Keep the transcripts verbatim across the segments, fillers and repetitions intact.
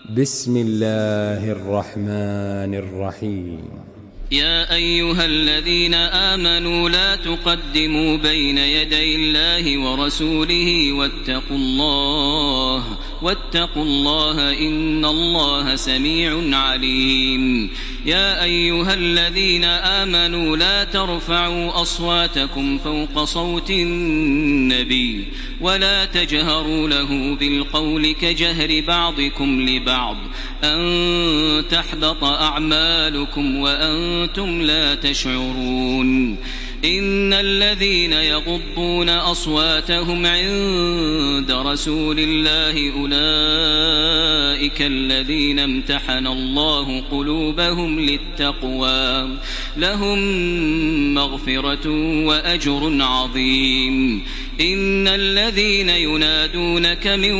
بسم الله الرحمن الرحيم. يا أيها الذين آمنوا لا تقدموا بين يدي الله ورسوله واتقوا الله واتقوا الله إن الله سميع عليم. يا أيها الذين آمنوا لا ترفعوا أصواتكم فوق صوت النبي ولا تجهروا له بالقول كجهر بعضكم لبعض أن تحبط أعمالكم وأنتم لا تشعرون. إن الذين يغضون أصواتهم عند رسول الله أولئك الذين امتحن الله قلوبهم للتقوى لهم مغفرة وأجر عظيم. إن الذين ينادونك من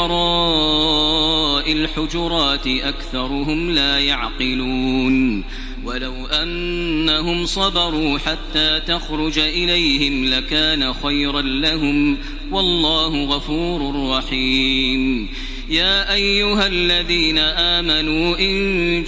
وراء الحجرات أكثرهم لا يعقلون. ولو أنهم صبروا حتى تخرج إليهم لكان خيرا لهم والله غفور رحيم. يا أيها الذين آمنوا إن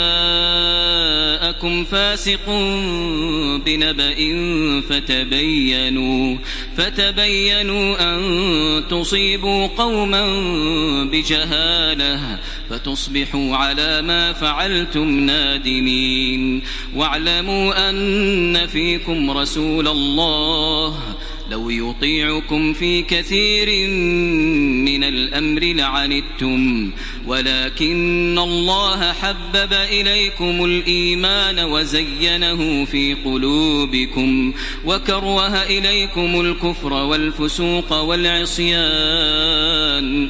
جاءكم فاسق بنبأ فتبينوا فتبينوا أن تصيبوا قوما بجهالة فتصبحوا على ما فعلتم نادمين. واعلموا أن فيكم رسول الله لو يطيعكم في كثير من الأمر لعنتم ولكن الله حبب إليكم الإيمان وزينه في قلوبكم وكره إليكم الكفر والفسوق والعصيان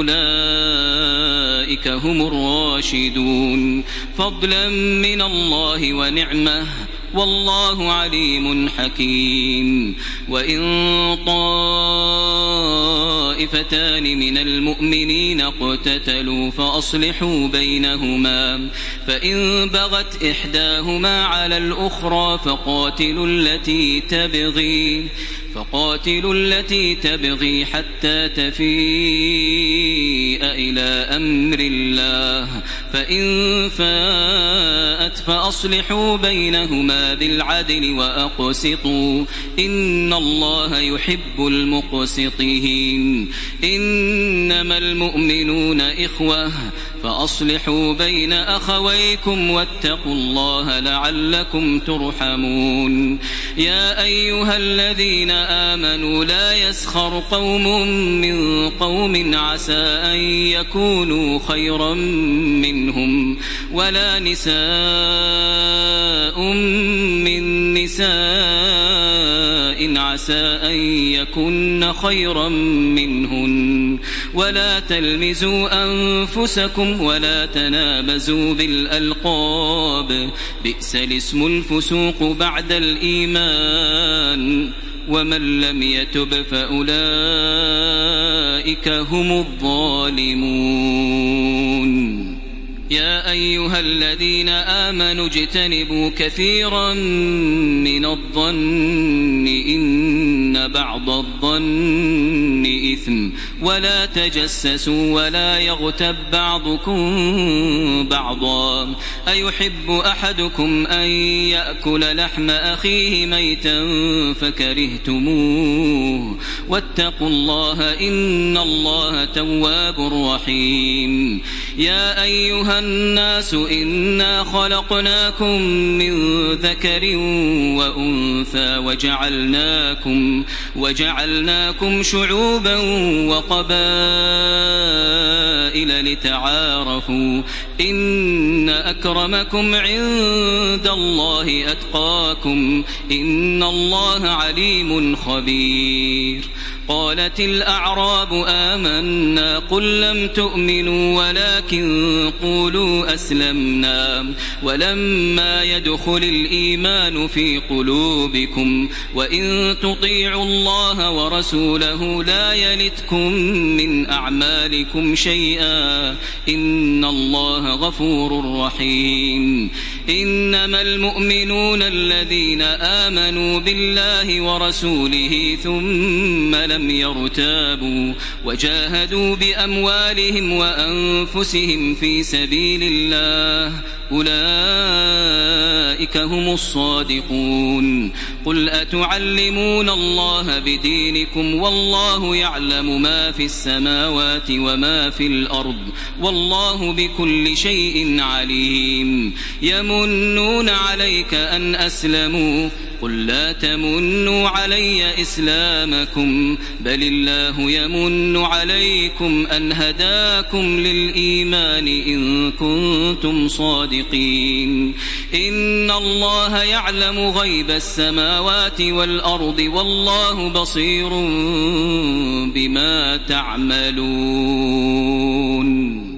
أولئك هم الراشدون فضلا من الله ونعمه والله عليم حكيم. وإن طائفتان من المؤمنين اقتتلوا فأصلحوا بينهما فإن بغت إحداهما على الأخرى فقاتلوا التي تبغي فقاتلوا التي تبغي حتى تفيء إلى أمر الله فإن فاءت فأصلحوا بينهما بالعدل وأقسطوا إن الله يحب المقسطين. إنما المؤمنون إخوة فأصلحوا بين أخويكم واتقوا الله لعلكم ترحمون. يا أيها الذين آمنوا لا يسخر قوم من قوم عسى أن يكونوا خيرا منهم ولا نساء من نساء عسى أن يكن خيرا منهن ولا تلمزوا أنفسكم ولا تنابزوا بالألقاب بئس الاسم الفسوق بعد الإيمان ومن لم يتب فأولئك هم الظالمون. يا أيها الذين آمنوا اجتنبوا كثيرا من الظن إن بعض الظن إثم ولا تجسسوا ولا يغتب بعضكم بعضا أيحب أحدكم أن يأكل لحم أخيه ميتا فكرهتموه واتقوا الله إن الله تواب رحيم. يا أيها الناس إنا خلقناكم من ذكر وأنثى وجعلناكم وجعلناكم شعوبا وقبائل لتعارفوا إن أكرمكم عند الله أتقاكم إن الله عليم خبير. قالت الأعراب آمنا قل لم تؤمنوا ولكن قولوا أسلمنا ولما يدخل الإيمان في قلوبكم وإن تطيعوا الله ورسوله لا يلتكم من أعمالكم شيئا إن الله غفور رحيم. إنما المؤمنون الذين آمنوا بالله ورسوله ثم لم يرتابوا وجاهدوا بأموالهم وأنفسهم في سبيل الله أولئك هم الصادقون. قل أتعلمون الله بدينكم والله يعلم ما في السماوات وما في الأرض والله بكل شيء عليم. يمنون عليك أن أسلموا قل لا تمنوا علي إسلامكم بل الله يمن عليكم أن هداكم للإيمان إن كنتم صادقين. إن الله يعلم غيب السماوات والأرض والله بصير بما تعملون.